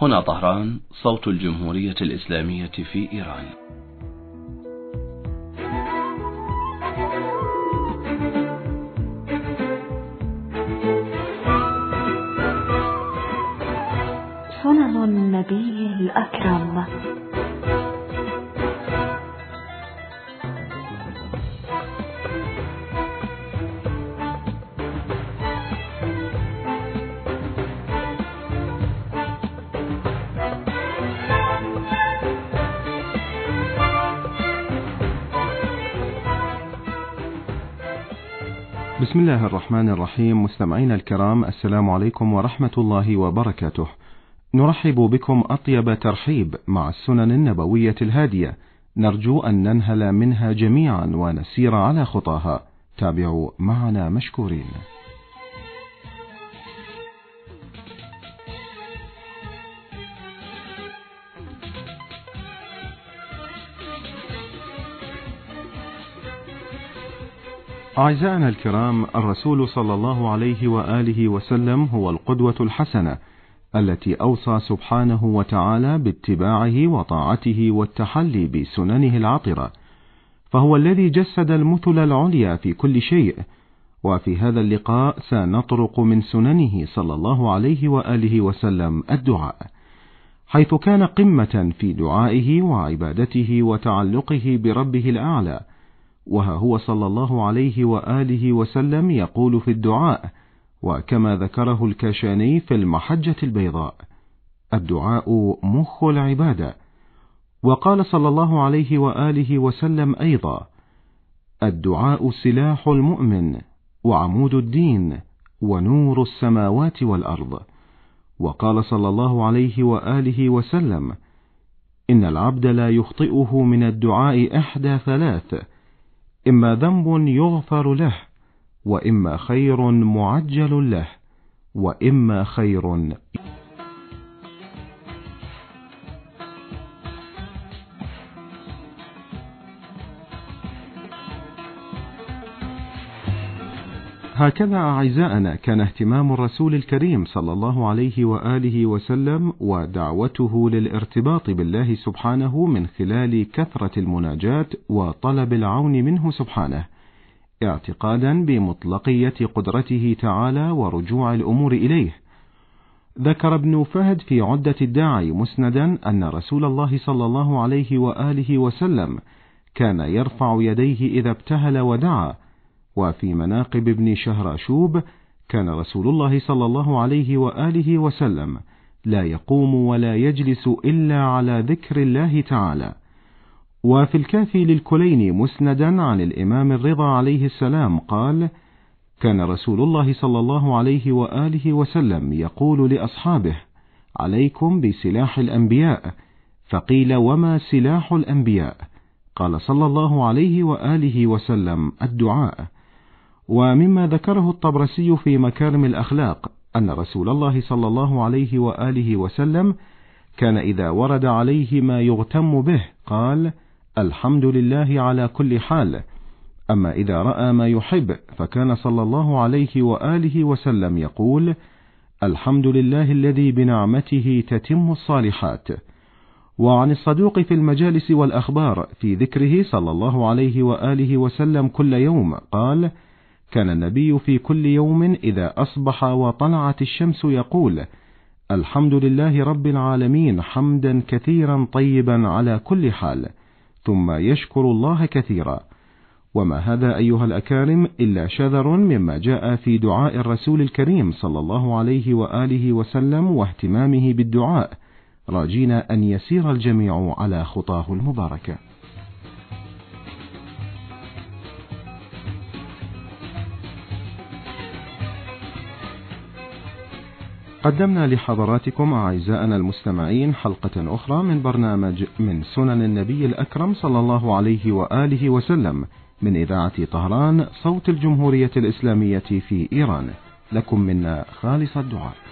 هنا طهران، صوت الجمهورية الإسلامية في إيران. سنن النبي الأكرم. بسم الله الرحمن الرحيم. مستمعينا الكرام، السلام عليكم ورحمة الله وبركاته. نرحب بكم أطيب ترحيب مع السنن النبوية الهادية، نرجو أن ننهل منها جميعا ونسير على خطاها. تابعوا معنا مشكورين. أعزائنا الكرام، الرسول صلى الله عليه وآله وسلم هو القدوة الحسنة التي أوصى سبحانه وتعالى باتباعه وطاعته والتحلي بسننه العطرة، فهو الذي جسد المثل العليا في كل شيء. وفي هذا اللقاء سنطرق من سننه صلى الله عليه وآله وسلم الدعاء، حيث كان قمة في دعائه وعبادته وتعلقه بربه الأعلى. وها هو صلى الله عليه وآله وسلم يقول في الدعاء، وكما ذكره الكاشاني في المحجة البيضاء: الدعاء مخ العبادة. وقال صلى الله عليه وآله وسلم أيضا: الدعاء سلاح المؤمن وعمود الدين ونور السماوات والأرض. وقال صلى الله عليه وآله وسلم: إن العبد لا يخطئه من الدعاء إحدى ثلاث: إما ذنب يغفر له، وإما خير معجل له، وإما خير. هكذا أعزائنا كان اهتمام الرسول الكريم صلى الله عليه وآله وسلم ودعوته للارتباط بالله سبحانه من خلال كثرة المناجاة وطلب العون منه سبحانه، اعتقادا بمطلقية قدرته تعالى ورجوع الأمور إليه. ذكر ابن فهد في عدة الداعي مسندا أن رسول الله صلى الله عليه وآله وسلم كان يرفع يديه إذا ابتهل ودعا. وفي مناقب ابن شهراشوب كان رسول الله صلى الله عليه وآله وسلم لا يقوم ولا يجلس إلا على ذكر الله تعالى. وفي الكافي للكليني مسندا عن الإمام الرضا عليه السلام قال: كان رسول الله صلى الله عليه وآله وسلم يقول لأصحابه: عليكم بسلاح الأنبياء. فقيل: وما سلاح الأنبياء؟ قال صلى الله عليه وآله وسلم: الدعاء. ومما ذكره الطبرسي في مكارم الأخلاق أن رسول الله صلى الله عليه وآله وسلم كان إذا ورد عليه ما يغتم به قال: الحمد لله على كل حال. أما إذا رأى ما يحب فكان صلى الله عليه وآله وسلم يقول: الحمد لله الذي بنعمته تتم الصالحات. وعن الصدوق في المجالس والأخبار في ذكره صلى الله عليه وآله وسلم كل يوم قال: كان النبي في كل يوم إذا أصبح وطلعت الشمس يقول: الحمد لله رب العالمين حمدا كثيرا طيبا على كل حال، ثم يشكر الله كثيرا. وما هذا أيها الأكارم إلا شذر مما جاء في دعاء الرسول الكريم صلى الله عليه وآله وسلم واهتمامه بالدعاء، راجين أن يسير الجميع على خطاه المباركة. قدمنا لحضراتكم أعزائنا المستمعين حلقة أخرى من برنامج من سنن النبي الأكرم صلى الله عليه وآله وسلم من إذاعة طهران، صوت الجمهورية الإسلامية في إيران. لكم منا خالص الدعاء.